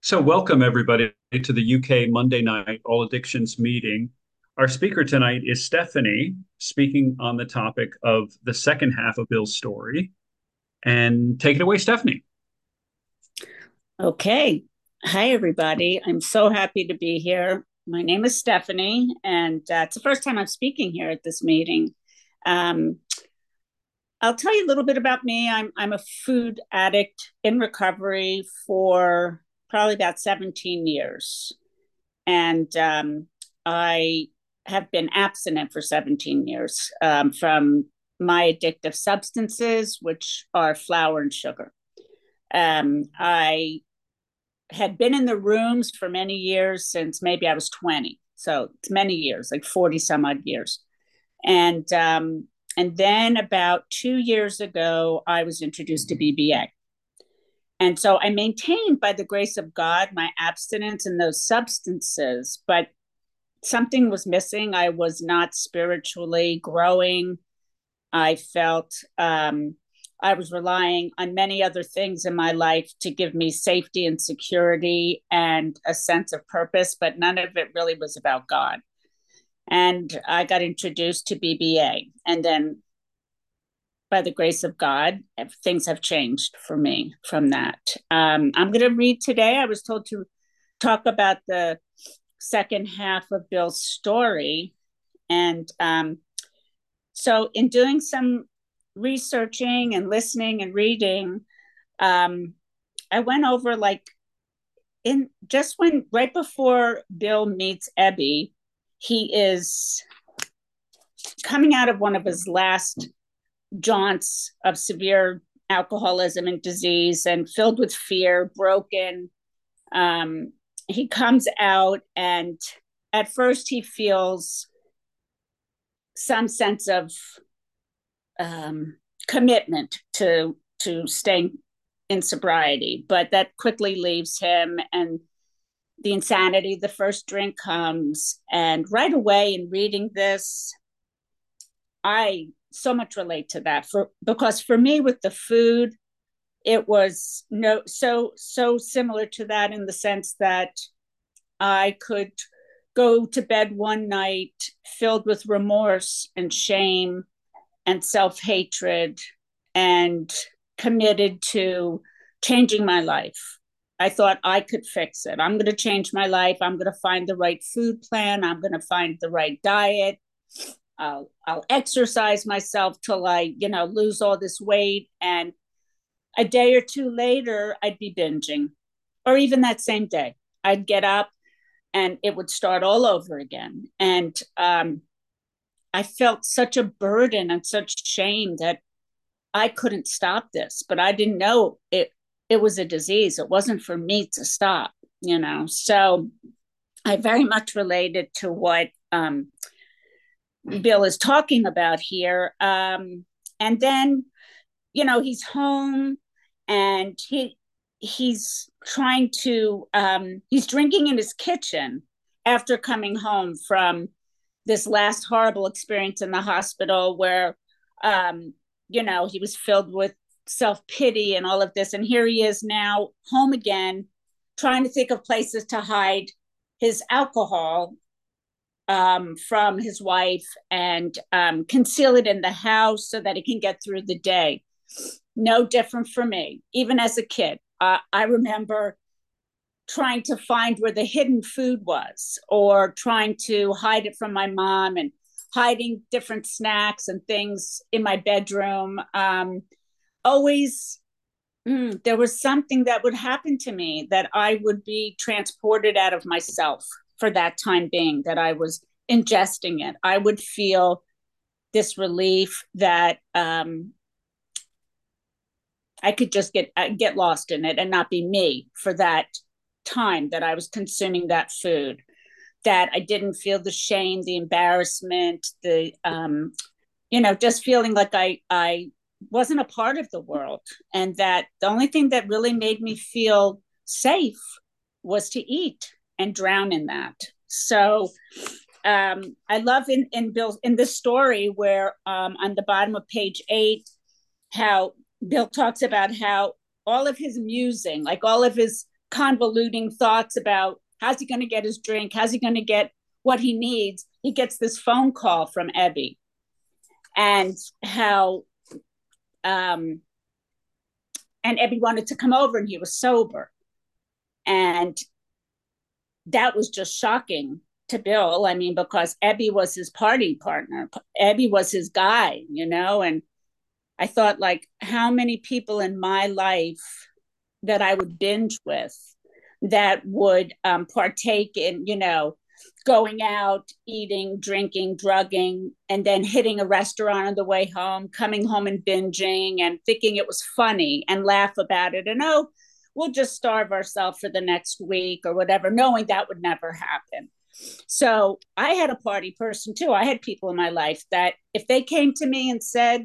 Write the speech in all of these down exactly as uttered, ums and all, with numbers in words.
So, welcome everybody to the U K Monday night All Addictions meeting. Our speaker tonight is Stephanie, speaking on the topic of the second half of Bill's story. And take it away, Stephanie. Okay. Hi, everybody. I'm so happy to be here. My name is Stephanie, and uh, it's the first time I'm speaking here at this meeting. Um, I'll tell you a little bit about me. I'm I'm a food addict in recovery for probably about seventeen years, and um, I have been abstinent for seventeen years um, from my addictive substances, which are flour and sugar. Um, I had been in the rooms for many years since maybe I was twenty. So it's many years, like forty some odd years. And um, and then about two years ago, I was introduced to B B A. And so I maintained, by the grace of God, my abstinence in those substances, but something was missing. I was not spiritually growing. I felt um, I was relying on many other things in my life to give me safety and security and a sense of purpose, but none of it really was about God. And I got introduced to B B A. And then, by the grace of God, things have changed for me from that. Um, I'm going to read today. I was told to talk about the second half of Bill's story. And um, so, in doing some researching and listening and reading, um, I went over like in just when right before Bill meets Ebby, he is coming out of one of his last jaunts of severe alcoholism and disease and filled with fear, broken. Um, he comes out, and at first he feels some sense of um, commitment to to staying in sobriety, but that quickly leaves him, and the insanity. The first drink comes, and right away in reading this, I so much relate to that for because for me with the food, it was no so so similar to that in the sense that I could go to bed one night filled with remorse and shame and self hatred and committed to changing my life. I thought I could fix it. I'm going to change my life. I'm going to find the right food plan. I'm going to find the right diet. I'll, I'll exercise myself till I, you know, lose all this weight. And a day or two later, I'd be binging. Or even that same day, I'd get up and it would start all over again. And um, I felt such a burden and such shame that I couldn't stop this, but I didn't know it it was a disease. It wasn't for me to stop, you know. So I very much related to what um, Bill is talking about here. Um, and then, you know, he's home and he he's trying to um, he's drinking in his kitchen after coming home from this last horrible experience in the hospital where um, you know, he was filled with self pity and all of this. And here he is now home again, trying to think of places to hide his alcohol um, from his wife and um, conceal it in the house so that he can get through the day. No different for me, even as a kid. Uh, I remember trying to find where the hidden food was or trying to hide it from my mom and hiding different snacks and things in my bedroom. Um, always, mm, there was something that would happen to me that I would be transported out of myself for that time being, that I was ingesting it. I would feel this relief that um, I could just get uh, get lost in it and not be me for that time that I was consuming that food, that I didn't feel the shame, the embarrassment, the um, you know, just feeling like I I wasn't a part of the world, and that the only thing that really made me feel safe was to eat and drown in that. So um, I love in in Bill's in this story where um, on the bottom of page eight, how Bill talks about how all of his musing, like all of his convoluting thoughts about how's he going to get his drink, how's he going to get what he needs, he gets this phone call from Ebby, and how um and Ebby wanted to come over and he was sober. And that was just shocking to Bill. I mean, because Ebby was his party partner. Ebby was his guy, you know, and I thought, like, how many people in my life that I would binge with that would um, partake in, you know, going out, eating, drinking, drugging, and then hitting a restaurant on the way home, coming home and binging and thinking it was funny and laugh about it. And, oh, we'll just starve ourselves for the next week or whatever, knowing that would never happen. So I had a party person too. I had people in my life that if they came to me and said,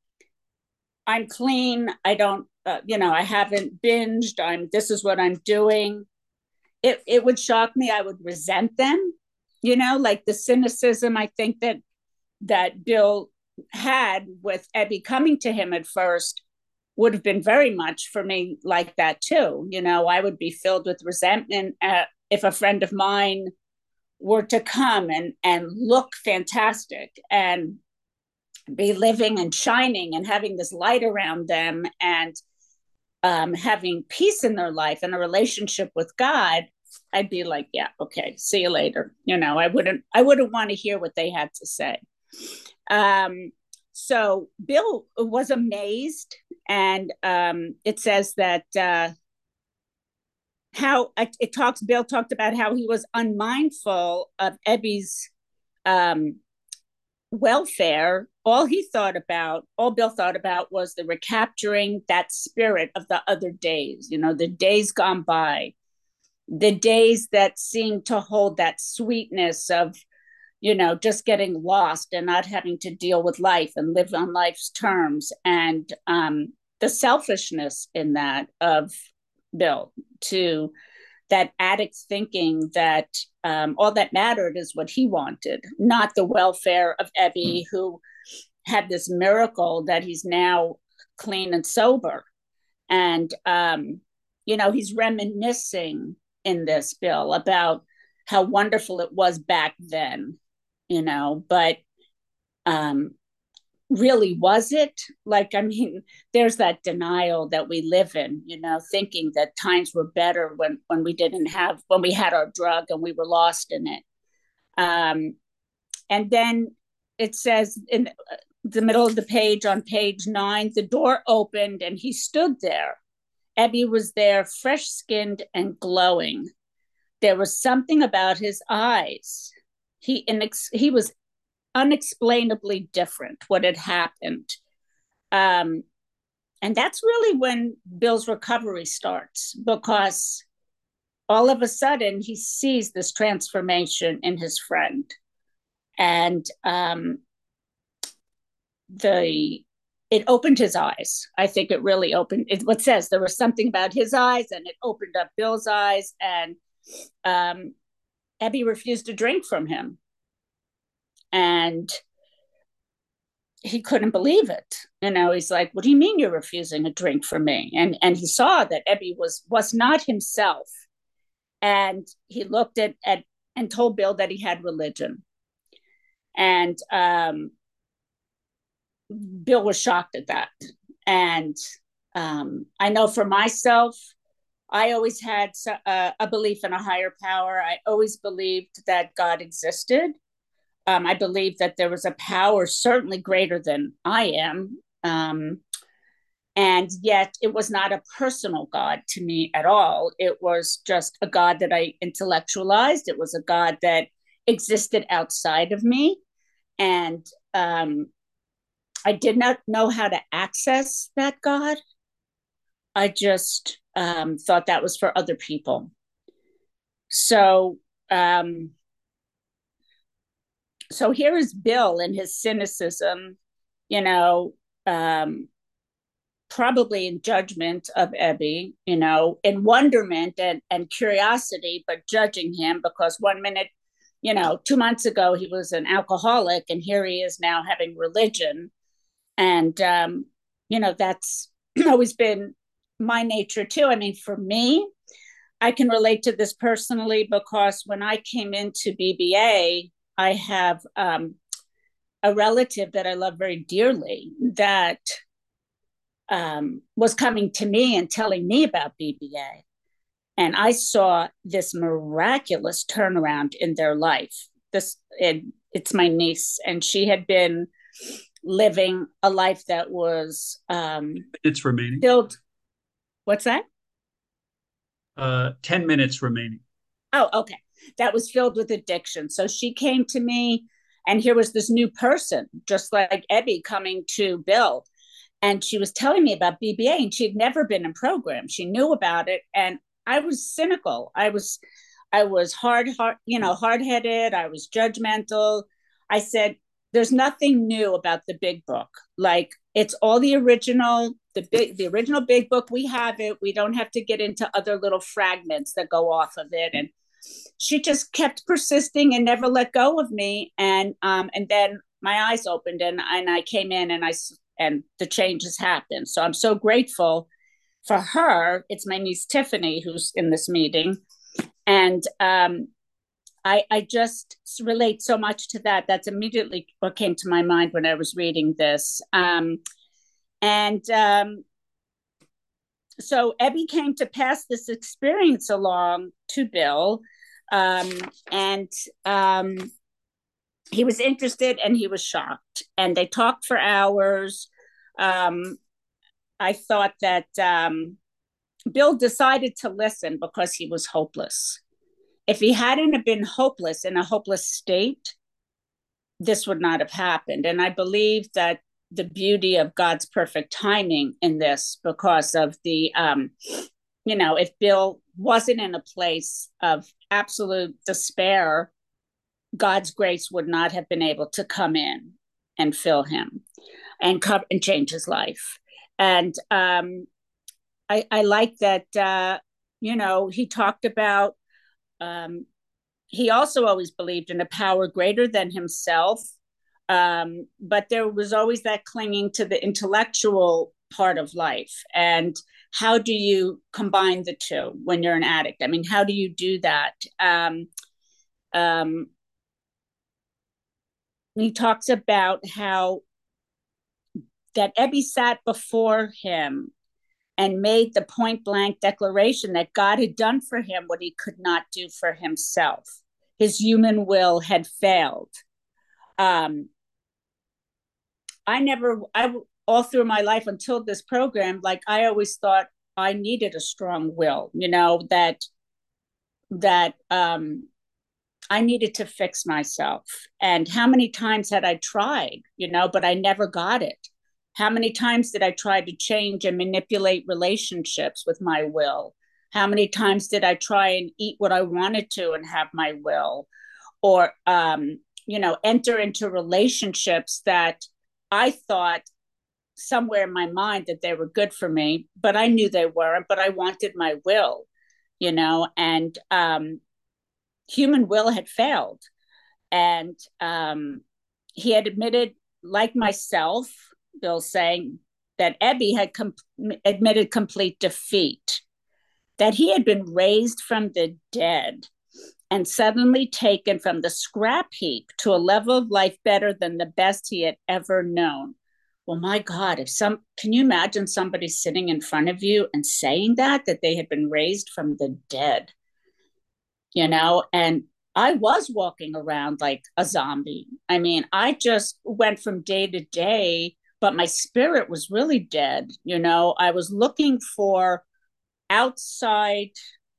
I'm clean, I don't, uh, you know, I haven't binged, I'm, this is what I'm doing, it, it would shock me. I would resent them, you know, like the cynicism I think that that Bill had with Ebby coming to him at first would have been very much for me like that too. You know, I would be filled with resentment uh, if a friend of mine were to come and and look fantastic and be living and shining and having this light around them and um, having peace in their life and a relationship with God. I'd be like, yeah, okay, see you later. You know, I wouldn't, I wouldn't want to hear what they had to say. Um, so Bill was amazed, and um, it says that uh, how it talks. Bill talked about how he was unmindful of Ebby's um, welfare. All he thought about, all Bill thought about, was the recapturing that spirit of the other days. You know, the days gone by, the days that seemed to hold that sweetness of, you know, just getting lost and not having to deal with life and live on life's terms, and um, the selfishness in that of Bill, to that addict thinking that um, all that mattered is what he wanted, not the welfare of Ebby, who had this miracle that he's now clean and sober. And, um, you know, he's reminiscing in this, Bill, about how wonderful it was back then, you know, but um, really, was it? Like, I mean, there's that denial that we live in, you know, thinking that times were better when when we didn't have, when we had our drug and we were lost in it. Um, and then it says in the middle of the page, on page nine, the door opened and he stood there. Ebby was there, fresh skinned and glowing. There was something about his eyes. He inex- he was unexplainably different, what had happened. Um, and that's really when Bill's recovery starts, because all of a sudden he sees this transformation in his friend. And um, the it opened his eyes. I think it really opened, it, what says there was something about his eyes, and it opened up Bill's eyes. And um, Ebby refused to drink from him. And he couldn't believe it. You know, he's like, what do you mean you're refusing a drink from me? And and he saw that Ebby was was not himself. And he looked at, at and told Bill that he had religion. And um, Bill was shocked at that. And um, I know for myself, I always had a, a belief in a higher power. I always believed that God existed. Um, I believe that there was a power certainly greater than I am. Um, and yet it was not a personal God to me at all. It was just a God that I intellectualized. It was a God that existed outside of me. And um, I did not know how to access that God. I just um, thought that was for other people. So, um, so here is Bill in his cynicism, you know, um, probably in judgment of Ebby, you know, in wonderment and, and curiosity, but judging him because one minute, you know, two months ago he was an alcoholic, and here he is now having religion. And, um, you know, that's always been my nature too. I mean, for me, I can relate to this personally because when I came into B B A, I have um, a relative that I love very dearly that um, was coming to me and telling me about B B A. And I saw this miraculous turnaround in their life. This it, it's my niece, and she had been living a life that was um, It's remaining. filled. What's that? Uh, ten minutes remaining. Oh, okay. That was filled with addiction. So she came to me, and here was this new person, just like Ebby coming to Bill. And she was telling me about B B A, and she'd never been in program. She knew about it, and I was cynical. I was, I was hard, hard, you know, hard headed. I was judgmental. I said, "There's nothing new about the Big Book. Like it's all the original, the big, the original Big Book. We have it. We don't have to get into other little fragments that go off of it." And she just kept persisting and never let go of me. And um, and then my eyes opened, and and I came in, and I and the changes happened. So I'm so grateful for her. It's my niece Tiffany who's in this meeting, and um, I I just relate so much to that. That's immediately what came to my mind when I was reading this. Um, and um, so Ebby came to pass this experience along to Bill, um, and um, he was interested and he was shocked. And they talked for hours. Um, I thought that um, Bill decided to listen because he was hopeless. If he hadn't been hopeless, in a hopeless state, this would not have happened. And I believe that the beauty of God's perfect timing in this, because of the, um, you know, if Bill wasn't in a place of absolute despair, God's grace would not have been able to come in and fill him and cover and change his life. And um, I, I like that, uh, you know, he talked about, um, he also always believed in a power greater than himself. Um, but there was always that clinging to the intellectual part of life. And how do you combine the two when you're an addict? I mean, how do you do that? Um, um, he talks about how that Ebby sat before him and made the point blank declaration that God had done for him what he could not do for himself. His human will had failed. Um, I never, I all through my life until this program, like I always thought I needed a strong will, you know, that that um, I needed to fix myself. And how many times had I tried, you know, but I never got it. How many times did I try to change and manipulate relationships with my will? How many times did I try and eat what I wanted to and have my will? Or, um, you know, enter into relationships that I thought somewhere in my mind that they were good for me, but I knew they weren't, but I wanted my will, you know, and um, human will had failed. And um, he had admitted, like myself, Bill saying, that Ebby had com- admitted complete defeat, that he had been raised from the dead and suddenly taken from the scrap heap to a level of life better than the best he had ever known. Well, my God, if some, can you imagine somebody sitting in front of you and saying that, that they had been raised from the dead, you know? And I was walking around like a zombie. I mean, I just went from day to day, but my spirit was really dead. You know, I was looking for outside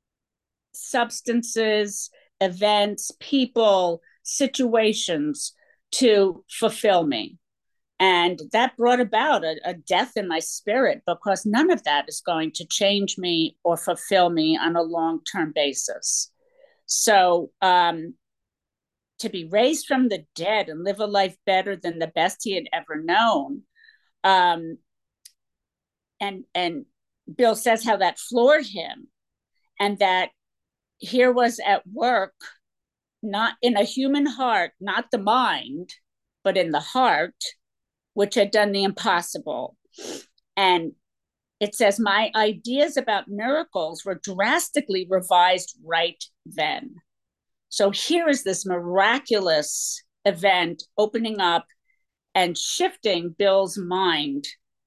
substances, events, people, situations to fulfill me. And that brought about a, a death in my spirit because none of that is going to change me or fulfill me on a long term basis. So, um, to be raised from the dead and live a life better than the best he had ever known, um, and and Bill says how that floored him, and that here was at work, not in a human heart, not the mind, but in the heart, which had done the impossible. And it says, my ideas about miracles were drastically revised right then. So here is this miraculous event opening up and shifting Bill's mind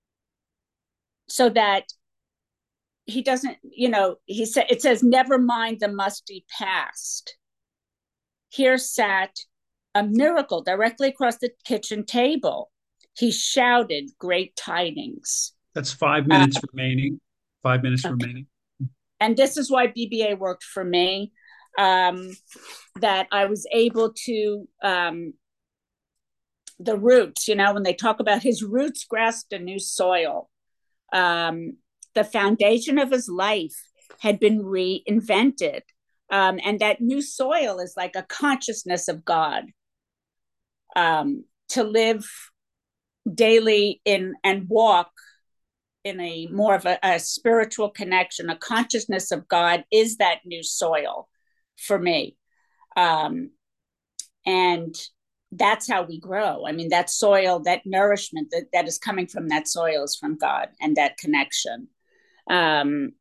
so that he doesn't, you know, he said, it says, never mind the musty past. Here sat a miracle directly across the kitchen table. He shouted great tidings. That's five Uh, minutes remaining. Five minutes okay. remaining. And this is why B B A worked for me, um, that I was able to, um, the roots, you know, when they talk about his roots grasped a new soil, um, the foundation of his life had been reinvented. Um, and that new soil is like a consciousness of God, um, to live daily in and walk in a more of a, a spiritual connection, a consciousness of God is that new soil for me. Um, and that's how we grow. I mean, that soil, that nourishment that, that is coming from that soil is from God and that connection. Um,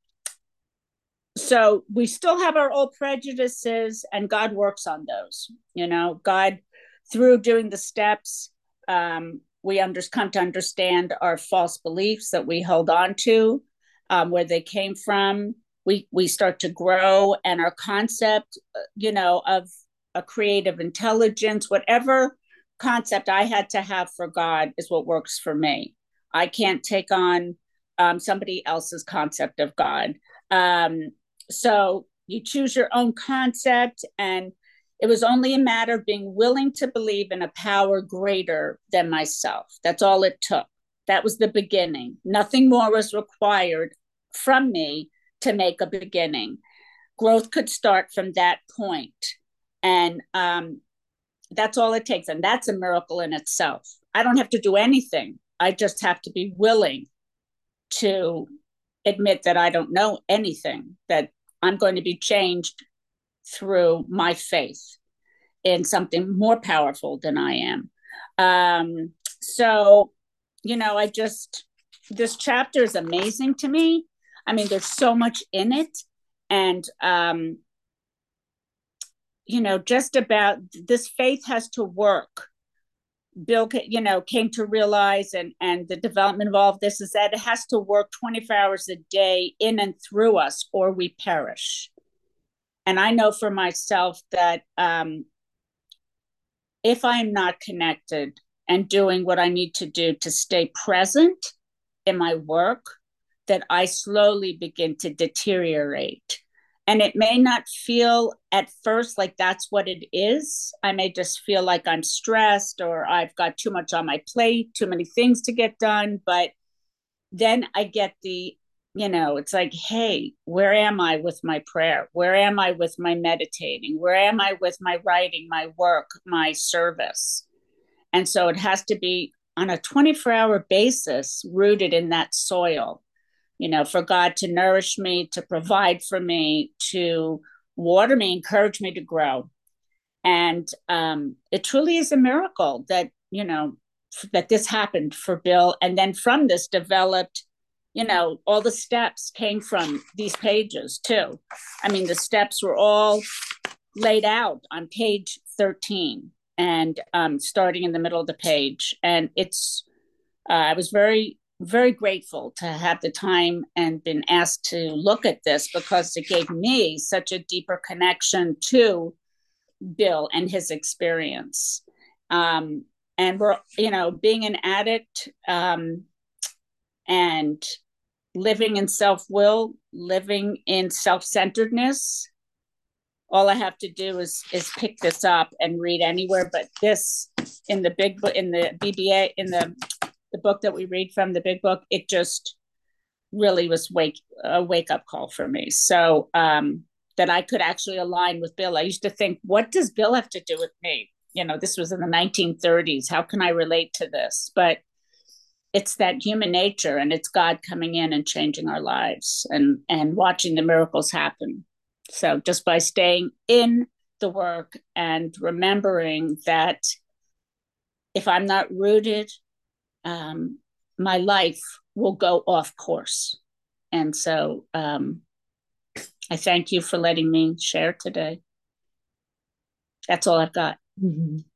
so we still have our old prejudices, and God works on those. You know, God, through doing the steps, um, we under, come to understand our false beliefs that we hold on to, um, where they came from. We we start to grow, and our concept, you know, of a creative intelligence, whatever concept I had to have for God is what works for me. I can't take on um, somebody else's concept of God. Um, so you choose your own concept, and it was only a matter of being willing to believe in a power greater than myself. That's all it took. That was the beginning. Nothing more was required from me to make a beginning. Growth could start from that point. And um, that's all it takes. And that's a miracle in itself. I don't have to do anything. I just have to be willing to admit that I don't know anything, that I'm going to be changed through my faith in something more powerful than I am. Um, so, you know, I just, this chapter is amazing to me. I mean, there's so much in it. And, um, you know, just about this faith has to work. Bill, you know, came to realize, and and the development of all of this is that it has to work twenty-four hours a day in and through us, or we perish. And I know for myself that um, if I'm not connected and doing what I need to do to stay present in my work, that I slowly begin to deteriorate. And it may not feel at first like that's what it is. I may just feel like I'm stressed, or I've got too much on my plate, too many things to get done. But then I get the, you know, it's like, hey, where am I with my prayer? Where am I with my meditating? Where am I with my writing, my work, my service? And so it has to be on a twenty-four hour basis, rooted in that soil, you know, for God to nourish me, to provide for me, to water me, encourage me to grow. And um, it truly is a miracle that, you know, that this happened for Bill. And then from this developed, you know, all the steps came from these pages too. I mean, the steps were all laid out on page thirteen, and um, starting in the middle of the page. And it's, uh, I was very, very grateful to have the time and been asked to look at this, because it gave me such a deeper connection to Bill and his experience. Um, and we're, you know, being an addict um, and living in self-will, living in self-centeredness, all I have to do is is pick this up and read anywhere. But this, in the big book, in the B B A, in the the book that we read from, the big book, it just really was wake a wake up call for me. So um, that I could actually align with Bill. I used to think, what does Bill have to do with me? You know, this was in the nineteen thirties. How can I relate to this? But it's that human nature, and it's God coming in and changing our lives, and and watching the miracles happen. So just by staying in the work and remembering that if I'm not rooted, um, my life will go off course. And so um, I thank you for letting me share today. That's all I've got. Mm-hmm.